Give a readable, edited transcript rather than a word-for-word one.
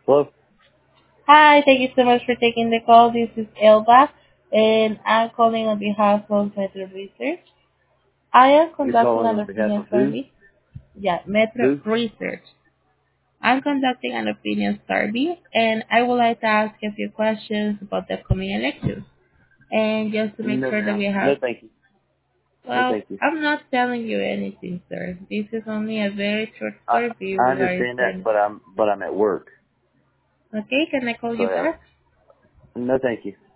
Hello? Hi, thank you so much for taking the call. This is Elba, and I'm calling on behalf of Metro Research. I am You're conducting calling an on behalf opinion of who? survey. Yeah, Metro Who? Research. I'm conducting an opinion survey, and I would like to ask a few questions about the upcoming elections. And just to make No, sure that ma'am. we No, have, thank you. No, well, thank you. I'm not telling you anything, sir. This is only a very short survey I regarding understand that, the. but I'm at work. Okay, can I call So you back? no, thank you.